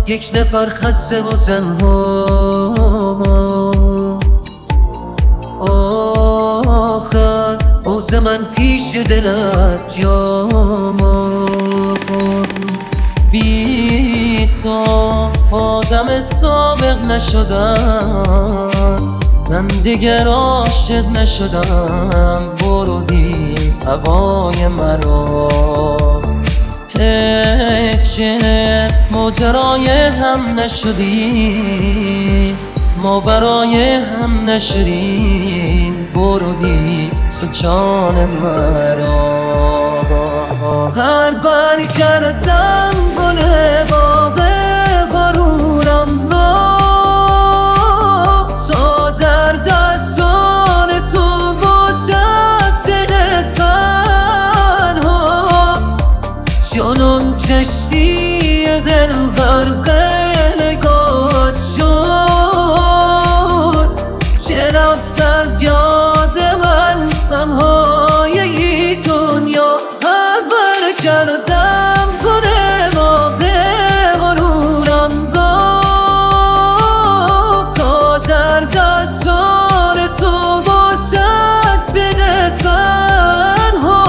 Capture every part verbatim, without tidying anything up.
یک نفر خسته و زنها آخر اوز من پیش دلت جا بی تو آدم سابق نشدم، من دیگر عاشق نشدم. برودی هوای مرا، حیف که ماجرای هم نشدیم، ما برای هم نشدیم. برودی تو جان مرا. هر باری کردم گل باغ غرورم را، تا در دستان تو باشد دل تنها. جانم کشتی دل غرق نگات شد، که رفت از یاد من غمهای این دنیا. هر بر کردم گل باغ غرورم را، تا در دستان تو باشد دل تنها.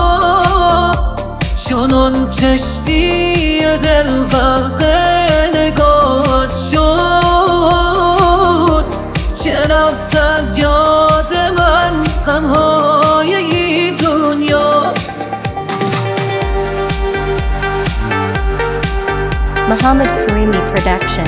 چنان کشتی دل غرق نگات شد، که رفت از یاد من غمهای این دنیا. Muhammad Karimi Production.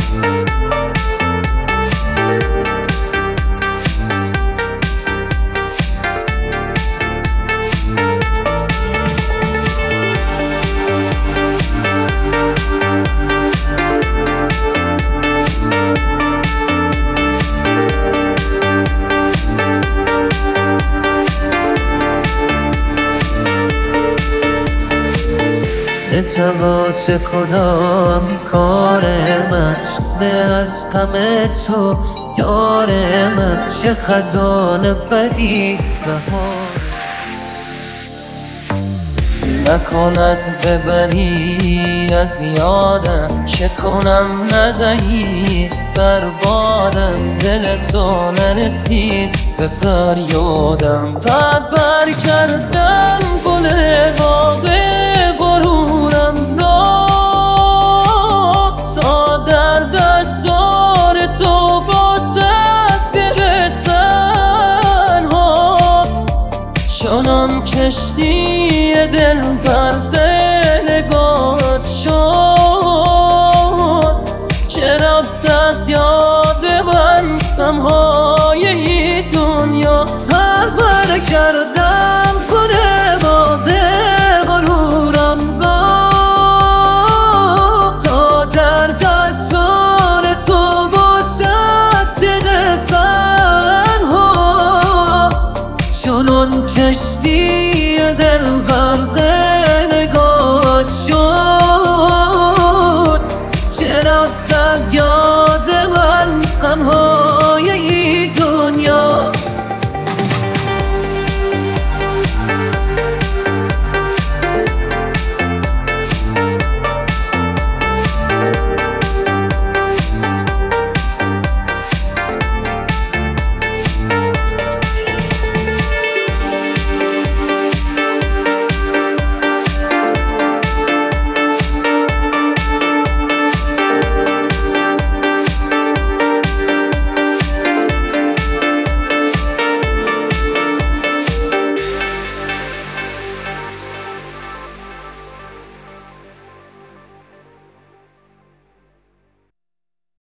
التماس کنم کار من شده از غم تو یار من. چه خزان بدیست بهار، نکند ببری از یادم. چه کنم ندهی بربادم، دل تو نرسید به فریادم. بعد بر کردم گل باغ